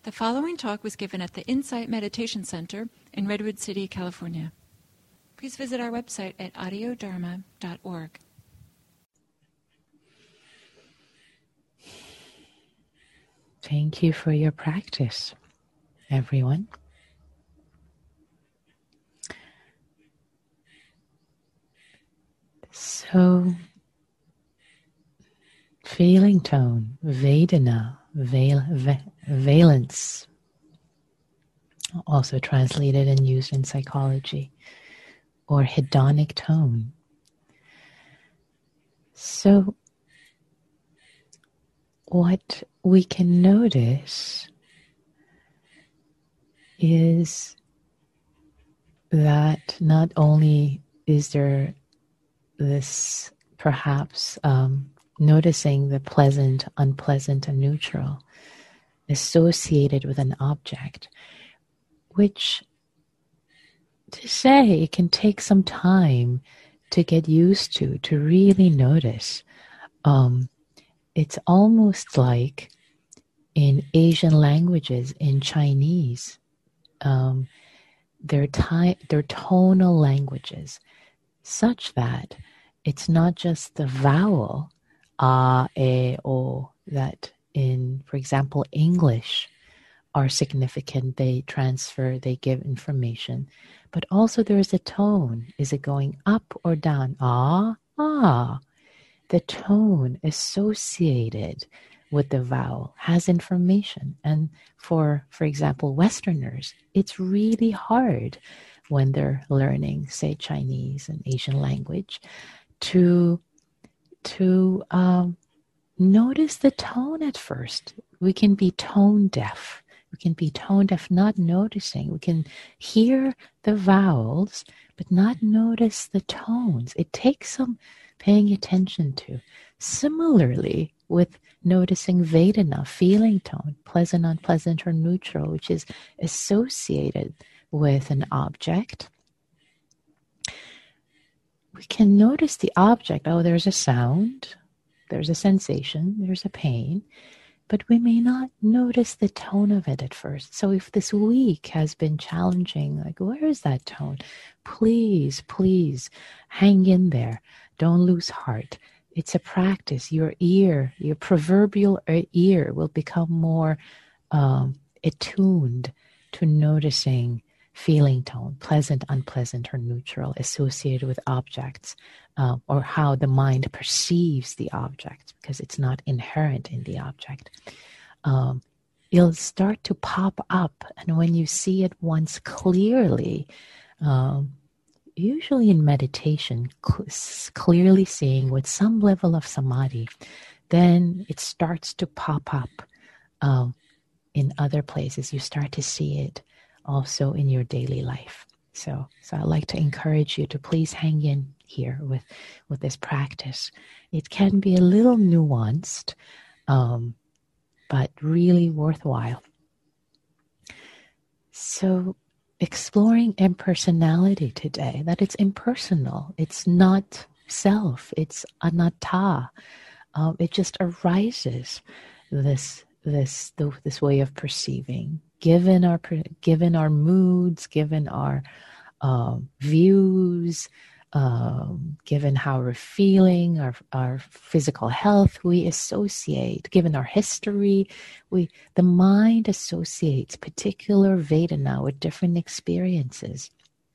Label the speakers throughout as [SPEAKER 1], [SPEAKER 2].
[SPEAKER 1] The following talk was given at the Insight Meditation Center in Redwood City, California. Please visit our website at audiodharma.org.
[SPEAKER 2] Thank you for your practice, everyone. So, feeling tone, Vedana, valence, also translated and used in psychology, or hedonic tone. So, what we can notice is that not only is there this perhaps noticing the pleasant, unpleasant, and neutral associated with an object, which to say it can take some time to get used to really notice. It's almost like in Asian languages, in Chinese, their tonal languages, such that it's not just the vowel, a, e, o, that in, for example, English are significant. They transfer, they give information. But also there is a tone. Is it going up or down? Ah, ah. The tone associated with the vowel has information. And for example, Westerners, it's really hard when they're learning, say, Chinese and Asian language, to notice the tone at first. We can be tone deaf. We can be tone deaf, not noticing. We can hear the vowels, but not notice the tones. It takes some paying attention to. Similarly, with noticing Vedana, feeling tone, pleasant, unpleasant, or neutral, which is associated with an object, we can notice the object. Oh, there's a sound, there's a sensation, there's a pain, but we may not notice the tone of it at first. So if this week has been challenging, like, where is that tone? Please hang in there. Don't lose heart. It's a practice. Your ear, your proverbial ear will become more attuned to noticing feeling tone, pleasant, unpleasant, or neutral, associated with objects, or how the mind perceives the object, because it's not inherent in the object. It'll start to pop up, and when you see it once clearly, usually in meditation, clearly seeing with some level of samadhi, then it starts to pop up in other places. You start to see it also in your daily life. So I'd like to encourage you to please hang in here with this practice. It can be a little nuanced, but really worthwhile. So exploring impersonality today, that it's impersonal, it's not self, it's anatta. It just arises, this way of perceiving, given our moods, given our views, given how we're feeling, our physical health, we associate, given our history, the mind associates particular Vedana with different experiences.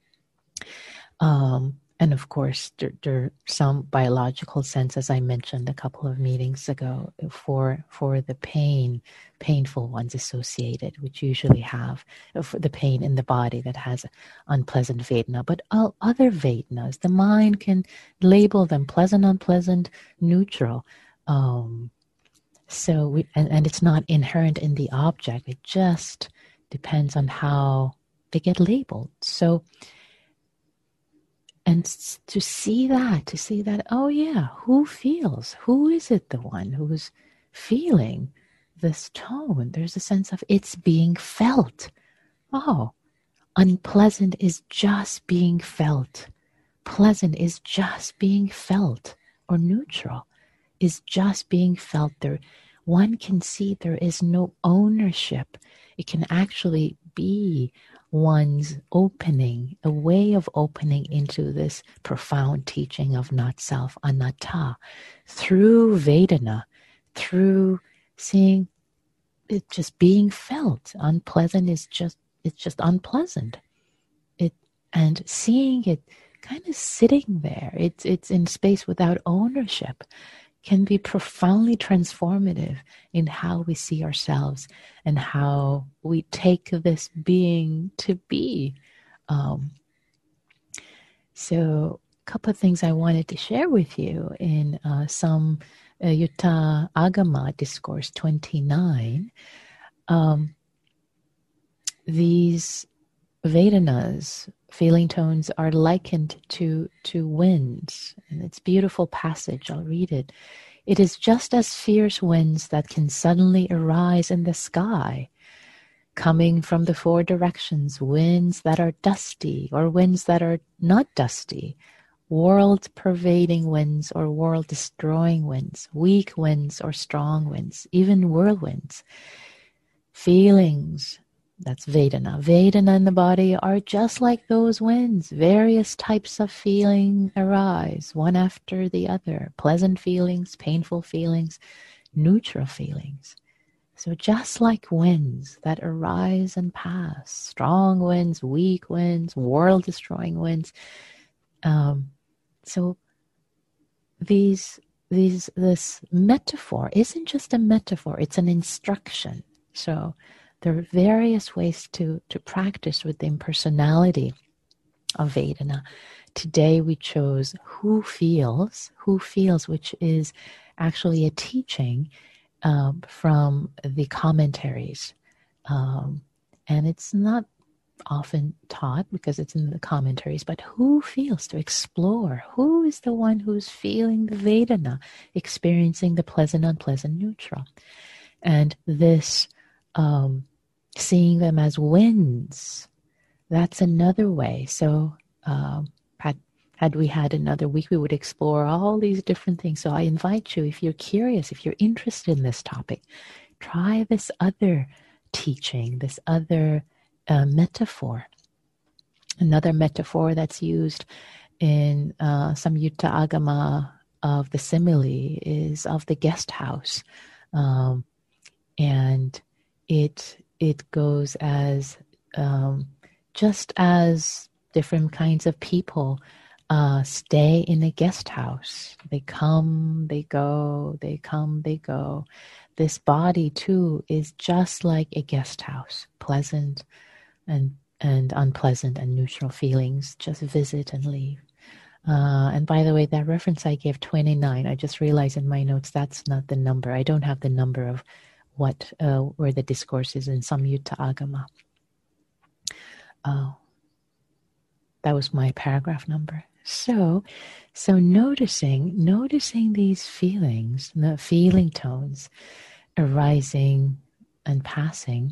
[SPEAKER 2] And of course, there some biological sense, as I mentioned a couple of meetings ago, for the painful ones associated, which usually have for the pain in the body that has unpleasant Vedana. But all other Vedanas, the mind can label them pleasant, unpleasant, neutral. So it's not inherent in the object. It just depends on how they get labeled. So. And to see that, oh yeah, who is it the one who's feeling this tone? There's a sense of it's being felt. Oh, unpleasant is just being felt. Pleasant is just being felt. Or neutral is just being felt. one can see there is no ownership. It can actually be one's opening, a way of opening into this profound teaching of not self, anatta, through Vedana, through seeing it just being felt. Unpleasant is it's just unpleasant. And seeing it kind of sitting there, it's in space without ownership, can be profoundly transformative in how we see ourselves and how we take this being to be. So a couple of things I wanted to share with you in some Yutta Agama Discourse 29. These Vedanas, feeling tones, are likened to winds. And it's a beautiful passage. I'll read it. It is just as fierce winds that can suddenly arise in the sky, coming from the four directions, winds that are dusty or winds that are not dusty, world-pervading winds or world-destroying winds, weak winds or strong winds, even whirlwinds. Feelings, that's Vedana. Vedana in the body are just like those winds. Various types of feeling arise, one after the other. Pleasant feelings, painful feelings, neutral feelings. So just like winds that arise and pass, strong winds, weak winds, world-destroying winds. So this metaphor isn't just a metaphor, it's an instruction. So there are various ways to practice with the impersonality of Vedana. Today we chose Who Feels, which is actually a teaching from the commentaries. And it's not often taught because it's in the commentaries, but who feels, to explore. Who is the one who's feeling the Vedana, experiencing the pleasant, unpleasant, neutral? And this seeing them as winds, that's another way. So had we had another week, we would explore all these different things. So I invite you, if you're curious, if you're interested in this topic, try this other teaching, this other metaphor. Another metaphor that's used in some Yutta Agama of the simile is of the guest house. And it goes as just as different kinds of people stay in a guest house. They come, they go, they come, they go. This body too is just like a guest house, pleasant and unpleasant and neutral feelings, just visit and leave. And by the way, that reference I gave, 29, I just realized in my notes that's not the number. I don't have the number of what where the discourse is in some Yutta Agama. That was my paragraph number. So noticing these feelings, the feeling tones arising and passing,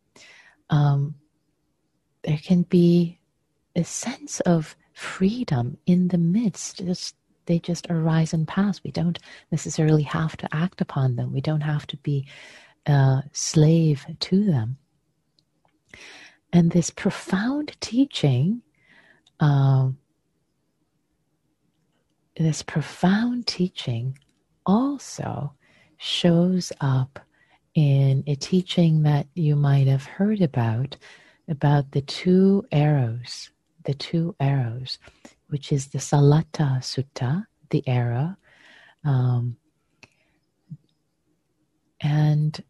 [SPEAKER 2] there can be a sense of freedom in the midst. They just arise and pass. We don't necessarily have to act upon them. We don't have to be a slave to them. And this profound teaching, also shows up in a teaching that you might have heard about the two arrows, which is the Salatta Sutta, the arrow, and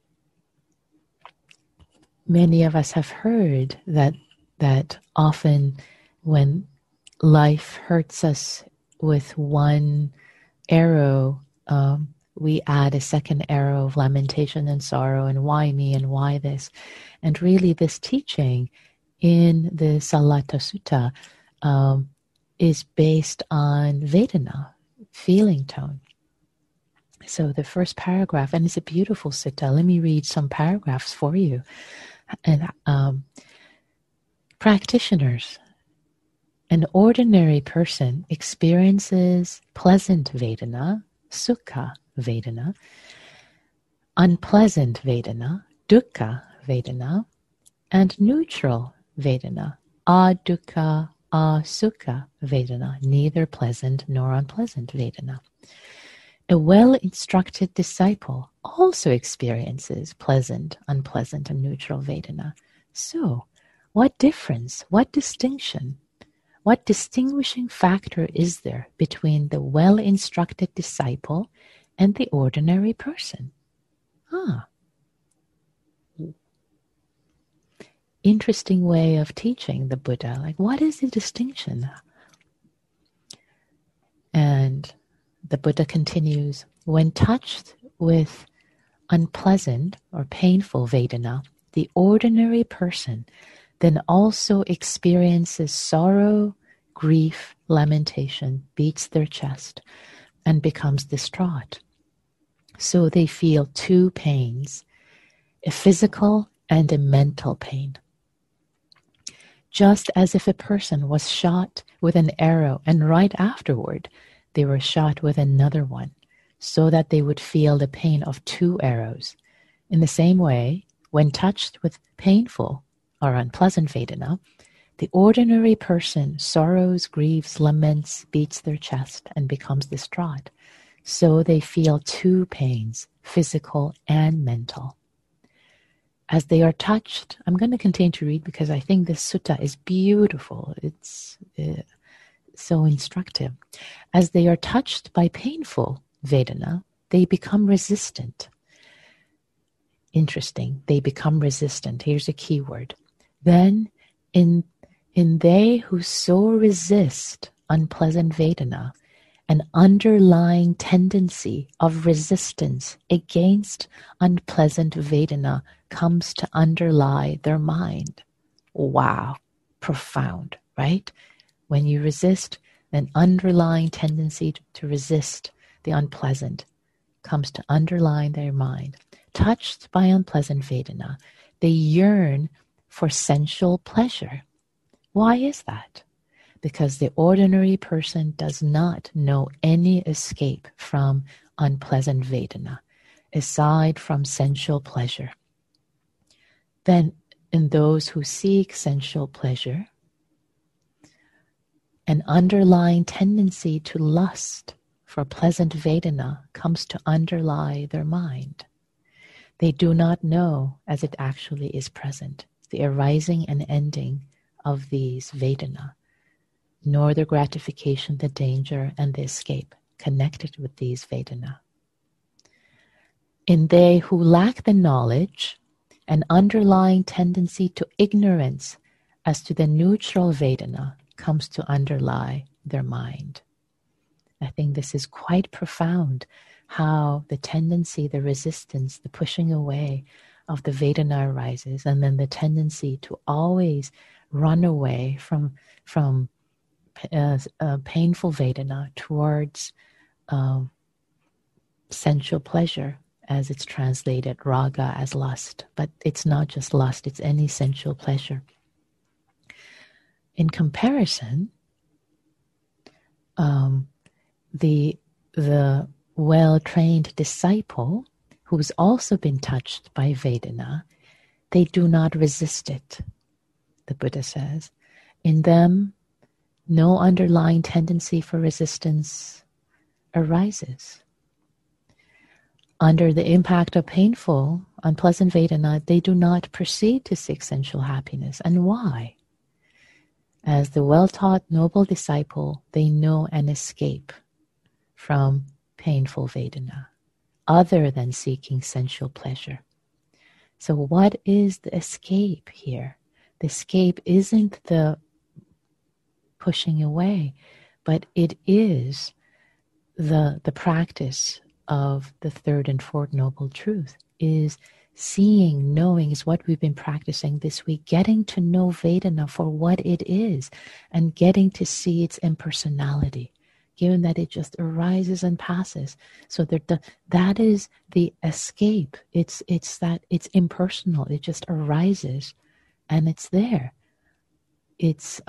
[SPEAKER 2] many of us have heard that often when life hurts us with one arrow, we add a second arrow of lamentation and sorrow, and why me and why this? And really this teaching in the Salatta Sutta is based on Vedana, feeling tone. So the first paragraph, and it's a beautiful sutta. Let me read some paragraphs for you. And practitioners, an ordinary person experiences pleasant Vedana, Sukha Vedana, unpleasant Vedana, dukkha Vedana, and neutral Vedana, adukkha, asukha Vedana, neither pleasant nor unpleasant Vedana. A well-instructed disciple also experiences pleasant, unpleasant, and neutral Vedana. So, what difference, what distinction, what distinguishing factor is there between the well-instructed disciple and the ordinary person? Interesting way of teaching the Buddha. Like, what is the distinction? And the Buddha continues, when touched with unpleasant or painful Vedana, the ordinary person then also experiences sorrow, grief, lamentation, beats their chest, and becomes distraught. So they feel two pains, a physical and a mental pain. Just as if a person was shot with an arrow and right afterward they were shot with another one, so that they would feel the pain of two arrows. In the same way, when touched with painful or unpleasant Vedana, the ordinary person sorrows, grieves, laments, beats their chest, and becomes distraught. So they feel two pains, physical and mental. As they are touched, I'm going to continue to read because I think this sutta is beautiful. It's so instructive. As they are touched by painful Vedana, they become resistant. Interesting. They become resistant. Here's a key word. Then, in they who so resist unpleasant Vedana, an underlying tendency of resistance against unpleasant Vedana comes to underlie their mind. Wow. Profound, right? When you resist, an underlying tendency to resist the unpleasant comes to underline their mind. Touched by unpleasant Vedana, they yearn for sensual pleasure. Why is that? Because the ordinary person does not know any escape from unpleasant Vedana, aside from sensual pleasure. Then, in those who seek sensual pleasure, an underlying tendency to lust for pleasant Vedana comes to underlie their mind. They do not know as it actually is present, the arising and ending of these Vedana, nor the gratification, the danger, and the escape connected with these Vedana. In they who lack the knowledge, an underlying tendency to ignorance as to the neutral Vedana comes to underlie their mind. I think this is quite profound, how the tendency, the resistance, the pushing away of the Vedana arises, and then the tendency to always run away from painful Vedana towards sensual pleasure, as it's translated, raga, as lust. But it's not just lust, it's any sensual pleasure. In comparison, the well-trained disciple who's also been touched by Vedana, they do not resist it, the Buddha says. In them, no underlying tendency for resistance arises. Under the impact of painful, unpleasant Vedana, they do not proceed to seek sensual happiness. And why? As the well-taught noble disciple, they know an escape from painful Vedana, other than seeking sensual pleasure. So what is the escape here? The escape isn't the pushing away, but it is the practice of the third and fourth noble truth, is seeing, knowing, is what we've been practicing this week, getting to know Vedana for what it is and getting to see its impersonality, given that it just arises and passes. So that is the escape. It's that it's impersonal. It just arises and it's there. It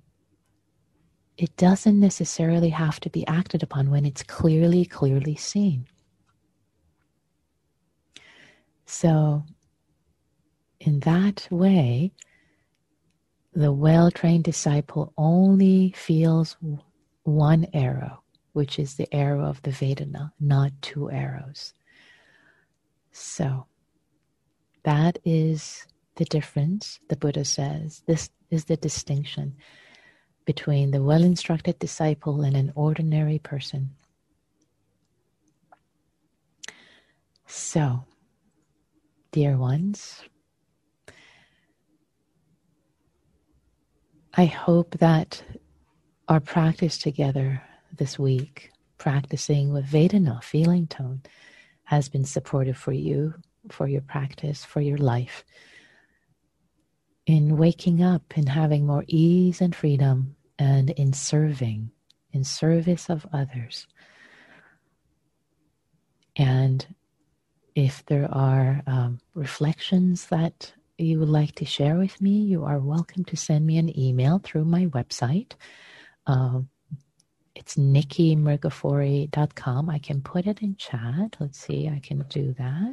[SPEAKER 2] doesn't necessarily have to be acted upon when it's clearly seen. So in that way, the well-trained disciple only feels one arrow, which is the arrow of the Vedana, not two arrows. So that is the difference, the Buddha says. This is the distinction between the well-instructed disciple and an ordinary person. So, dear ones, I hope that our practice together this week, practicing with Vedana, feeling tone, has been supportive for you, for your practice, for your life, in waking up and having more ease and freedom, and in serving, in service of others. And if there are reflections that you would like to share with me, you are welcome to send me an email through my website. It's nikkimrgafori.com. I can put it in chat. Let's see, I can do that.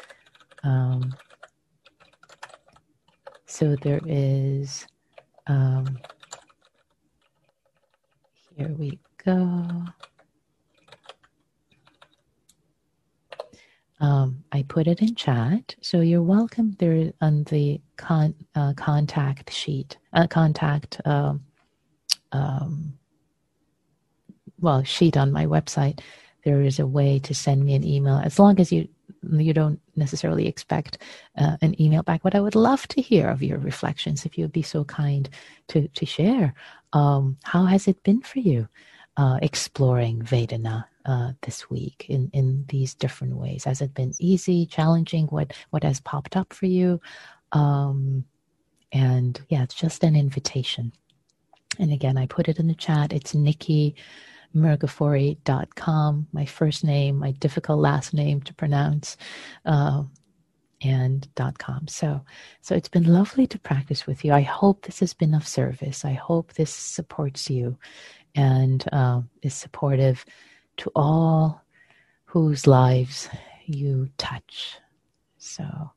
[SPEAKER 2] So there is, here we go. I put it in chat, so you're welcome there on the contact sheet, sheet on my website. There is a way to send me an email, as long as you don't necessarily expect an email back. But I would love to hear of your reflections, if you would be so kind to share. How has it been for you exploring Vedana this week in these different ways? Has it been easy, challenging? What has popped up for you? And yeah, it's just an invitation. And again, I put it in the chat. It's nikkimrgafori.com, my first name, my difficult last name to pronounce, and .com. So it's been lovely to practice with you. I hope this has been of service. I hope this supports you and is supportive to all whose lives you touch. So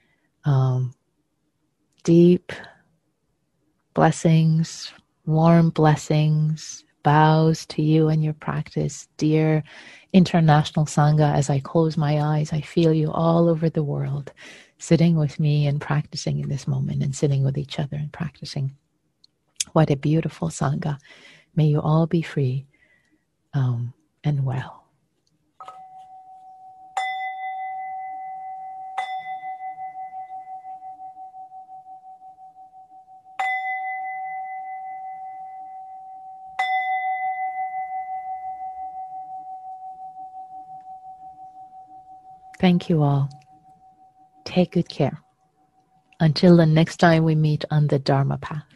[SPEAKER 2] deep blessings, warm blessings, bows to you and your practice. Dear International Sangha, as I close my eyes, I feel you all over the world, sitting with me and practicing in this moment, and sitting with each other and practicing. What a beautiful Sangha. May you all be free and well. Thank you all. Take good care. Until the next time we meet on the Dharma path.